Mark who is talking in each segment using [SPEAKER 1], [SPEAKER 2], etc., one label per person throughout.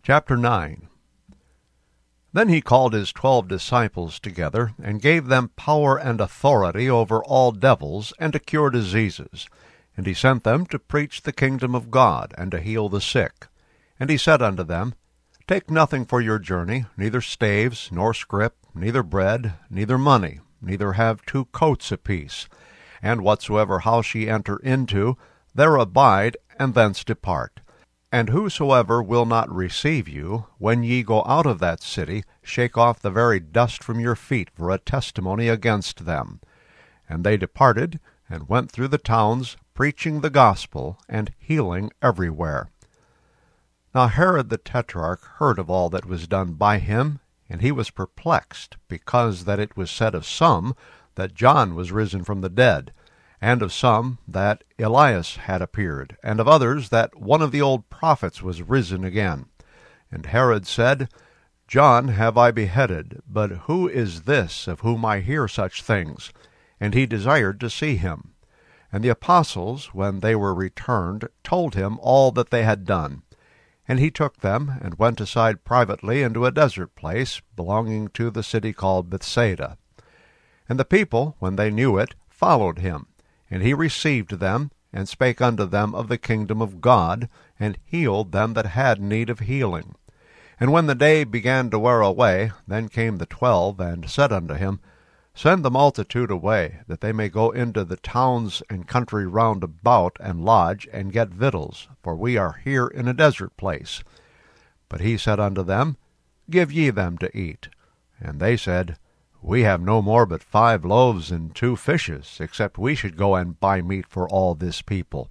[SPEAKER 1] Chapter 9. Then he called his 12 disciples together, and gave them power and authority over all devils, and to cure diseases. And he sent them to preach the kingdom of God, and to heal the sick. And he said unto them, Take nothing for your journey, neither staves, nor scrip, neither bread, neither money, neither have 2 coats apiece. And whatsoever house ye enter into, there abide, and thence depart. And whosoever will not receive you, when ye go out of that city, shake off the very dust from your feet for a testimony against them. And they departed, and went through the towns, preaching the gospel, and healing everywhere. Now Herod the Tetrarch heard of all that was done by him, and he was perplexed, because that it was said of some that John was risen from the dead, and of some that Elias had appeared, and of others that one of the old prophets was risen again. And Herod said, John have I beheaded, but who is this of whom I hear such things? And he desired to see him. And the apostles, when they were returned, told him all that they had done. And he took them, and went aside privately into a desert place, belonging to the city called Bethsaida. And the people, when they knew it, followed him. And he received them, and spake unto them of the kingdom of God, and healed them that had need of healing. And when the day began to wear away, then came the 12, and said unto him, Send the multitude away, that they may go into the towns and country round about, and lodge, and get victuals, for we are here in a desert place. But he said unto them, Give ye them to eat. And they said, We have no more but 5 loaves and 2 fishes, except we should go and buy meat for all this people.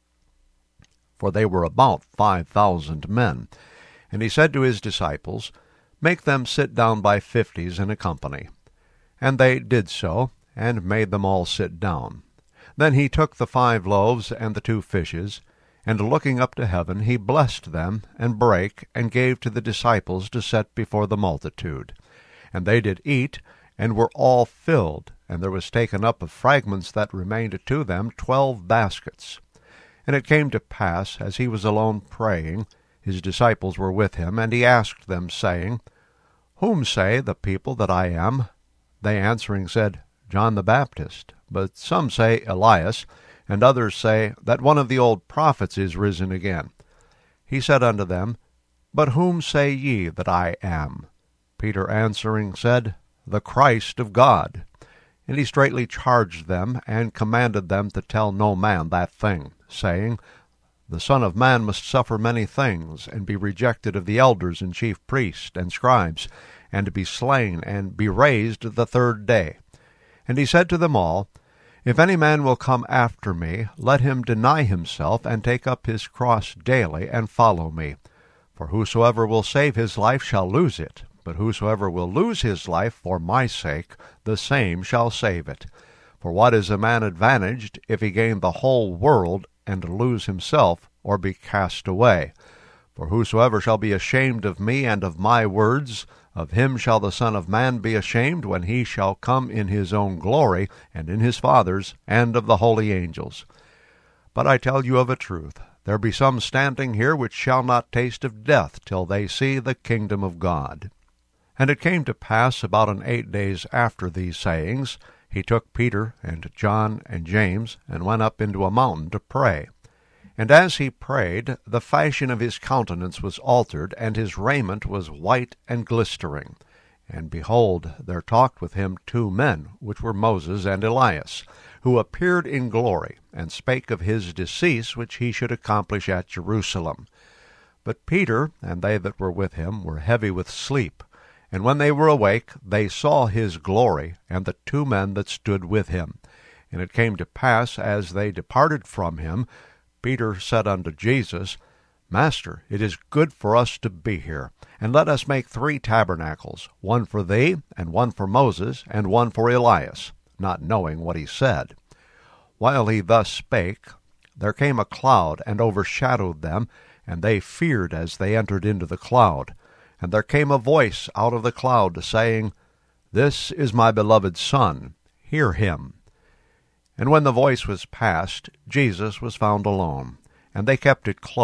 [SPEAKER 1] For they were about 5,000 men. And he said to his disciples, Make them sit down by 50s in a company. And they did so, and made them all sit down. Then he took the 5 loaves and the 2 fishes, and looking up to heaven, he blessed them, and brake, and gave to the disciples to set before the multitude. And they did eat, and were all filled, and there was taken up of fragments that remained to them 12 baskets. And it came to pass, as he was alone praying, his disciples were with him, and he asked them, saying, Whom say the people that I am? They answering said, John the Baptist. But some say Elias, and others say that one of the old prophets is risen again. He said unto them, But whom say ye that I am? Peter answering said, The Christ of God. And he straitly charged them, and commanded them to tell no man that thing, saying, The Son of Man must suffer many things, and be rejected of the elders and chief priests and scribes, and to be slain, and be raised the 3rd day. And he said to them all, If any man will come after me, let him deny himself, and take up his cross daily, and follow me. For whosoever will save his life shall lose it, but whosoever will lose his life for my sake, the same shall save it. For what is a man advantaged, if he gain the whole world, and lose himself, or be cast away? For whosoever shall be ashamed of me and of my words, of him shall the Son of Man be ashamed, when he shall come in his own glory, and in his Father's, and of the holy angels. But I tell you of a truth, there be some standing here which shall not taste of death, till they see the kingdom of God. And it came to pass about 8 days after these sayings, he took Peter and John and James, and went up into a mountain to pray. And as he prayed, the fashion of his countenance was altered, and his raiment was white and glistering. And behold, there talked with him 2 men, which were Moses and Elias, who appeared in glory, and spake of his decease which he should accomplish at Jerusalem. But Peter and they that were with him were heavy with sleep. And when they were awake, they saw his glory, and the 2 men that stood with him. And it came to pass, as they departed from him, Peter said unto Jesus, Master, it is good for us to be here, and let us make 3 tabernacles, one for thee, and one for Moses, and one for Elias, not knowing what he said. While he thus spake, there came a cloud, and overshadowed them, and they feared as they entered into the cloud. And there came a voice out of the cloud, saying, This is my beloved Son, hear him. And when the voice was past, Jesus was found alone. And they kept it close,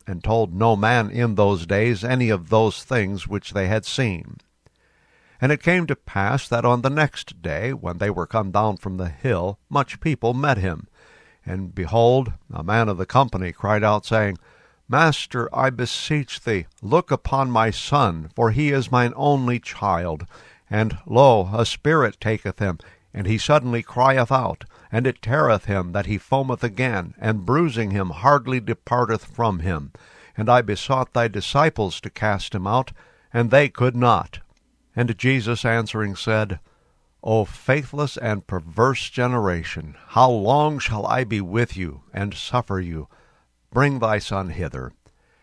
[SPEAKER 1] and told no man in those days any of those things which they had seen. And it came to pass that on the next day, when they were come down from the hill, much people met him. And behold, a man of the company cried out, saying, Master, I beseech thee, look upon my son, for he is mine only child. And, lo, a spirit taketh him, and he suddenly crieth out, and it teareth him that he foameth again, and bruising him hardly departeth from him. And I besought thy disciples to cast him out, and they could not. And Jesus answering said, O faithless and perverse generation, how long shall I be with you, and suffer you? Bring thy son hither.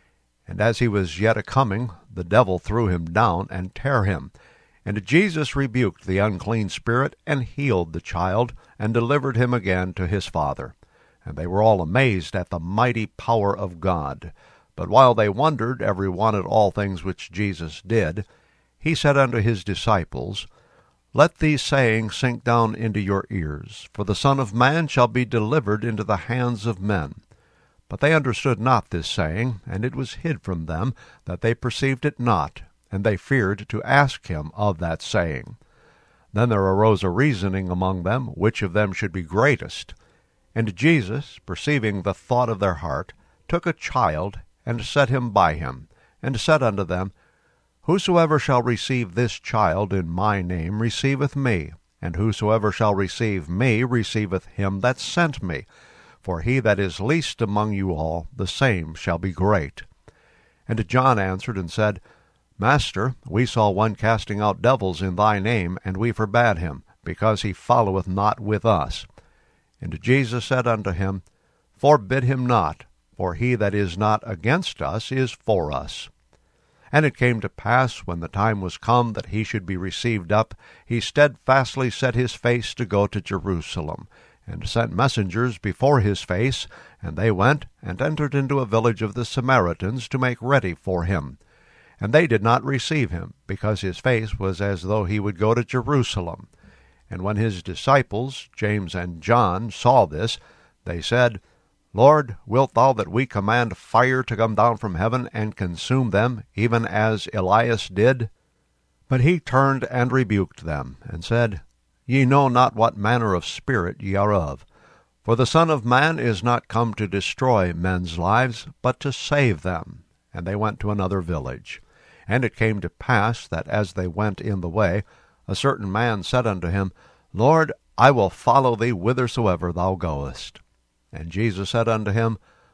[SPEAKER 1] And as he was yet a-coming, the devil threw him down, and tare him. And Jesus rebuked the unclean spirit, and healed the child, and delivered him again to his father. And they were all amazed at the mighty power of God. But while they wondered every one at all things which Jesus did, he said unto his disciples, Let these sayings sink down into your ears, for the Son of Man shall be delivered into the hands of men. But they understood not this saying, and it was hid from them, that they perceived it not, and they feared to ask him of that saying. Then there arose a reasoning among them, which of them should be greatest. And Jesus, perceiving the thought of their heart, took a child, and set him by him, and said unto them, Whosoever shall receive this child in my name receiveth me, and whosoever shall receive me receiveth him that sent me. For he that is least among you all, the same shall be great. And John answered and said, Master, we saw one casting out devils in thy name, and we forbade him, because he followeth not with us. And Jesus said unto him, Forbid him not, for he that is not against us is for us. And it came to pass, when the time was come that he should be received up, he steadfastly set his face to go to Jerusalem, and sent messengers before his face, and they went and entered into a village of the Samaritans to make ready for him. And they did not receive him, because his face was as though he would go to Jerusalem. And when his disciples, James and John, saw this, they said, Lord, wilt thou that we command fire to come down from heaven and consume them, even as Elias did? But he turned and rebuked them, and said, Ye know not what manner of spirit ye are of. For the Son of Man is not come to destroy men's lives, but to save them. And they went to another village. And it came to pass that as they went in the way, a certain man said unto him, Lord, I will follow thee whithersoever thou goest. And Jesus said unto him,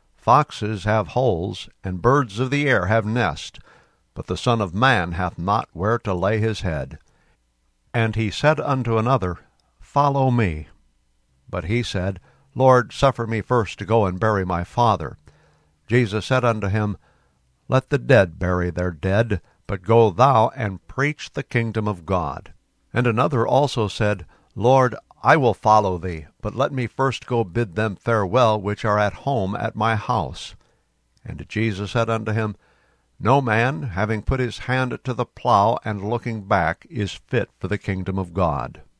[SPEAKER 1] Foxes have holes, and birds of the air have nests, but the Son of Man hath not where to lay his head. And he said unto another, Follow me. But he said, Lord, suffer me first to go and bury my father. Jesus said unto him, Let the dead bury their dead, but go thou and preach the kingdom of God. And another also said, Lord, I will follow thee, but let me first go bid them farewell which are at home at my house. And Jesus said unto him, No man, having put his hand to the plough and looking back, is fit for the kingdom of God.